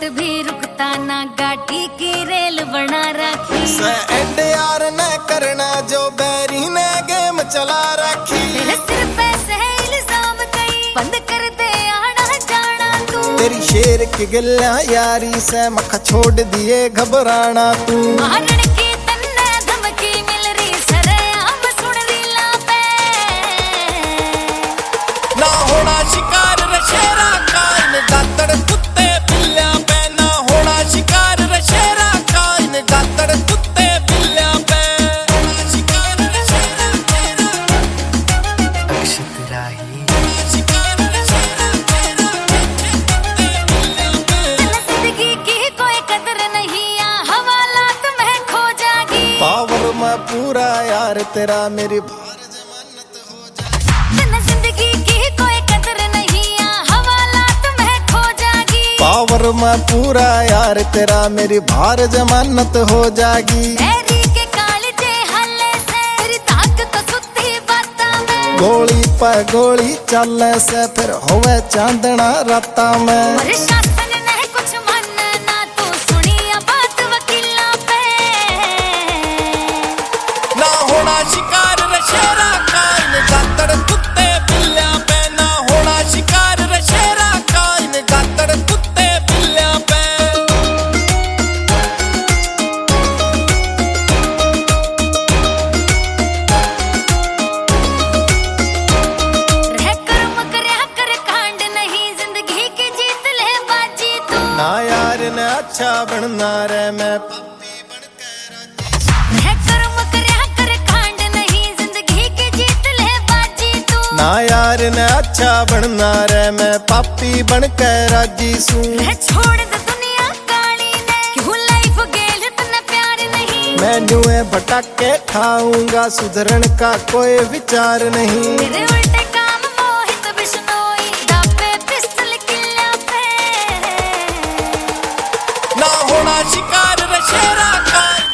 Bullet भी रुकता ना, गाड़ी की रेल बना रखी। यार ने करना जो बैरी ने गेम चला रखी। तेरे सिर पे से इल्जाम कई, बंद कर दे आना जाना तू। तेरी शेर की गिल्ला यारी से मक्खा छोड़ दिए घबराना तू। मारण की तन्ने धमकी मिल रही सरेआम सुन रीला पे। ना होना शिकार रशेरा का इन दातड़ कुत्ते बिल्लियां पे। ना होना शिकार रशेरा का इन दातड़ कुत्ते बिल्लियां पे। होना शिकार रशेरा तेरा अक्षत राही। होना शिकार रशेरा तेरा कुत्ते बिल्लियां पे। जिंदगी की कोई कदर नहीं, या हवालात में खो जागी। पावर में पूरा यार तेरा मेरी भार जमानत हो जाएगी। जिंदगी की कोई कदर नहीं, या हवालात में खो जागी। पावर में पूरा यार तेरा मेरी भार जमानत हो जागी। तेरी के कालजे हल्ले से तेरी ताकत सुधी बाता में। गोली पे गोली चलने से फिर होवे चांदना राता में। प्रशासन ने कुछ मानना ना, तू सुनिया बात वकीला पे। ना होना शिकार रशेरा का इन दातड़ कुत्ते बिल्लियां पे। ना होना शिकार रशेरा का इन दातड़ कुत्ते बिल्लियां पे। रह कर मकरिया कर कांड नहीं, जिंदगी की जीत ले बाजी तू। ना यार ने अच्छा बनना रे मैं पापी बनकर राजी। रह कर मकरिया कर कांड नहीं, जिंदगी की जीत ले बाजी तू। ना यार ने अच्छा बनना रे मैं पापी बनकर राजी सूं। रह छोड़ दे दुनिया काली ने, क्यों लाइफ गेल इतना प्यार नहीं। मैं न्यूए भटके खाऊंगा, सुधरन का कोई विचार नहीं। तेरे उल्टे काम मोहित बिश्नोई, दाबे पिस्तल किल्ला पे। ना होना शिकार रशेरा का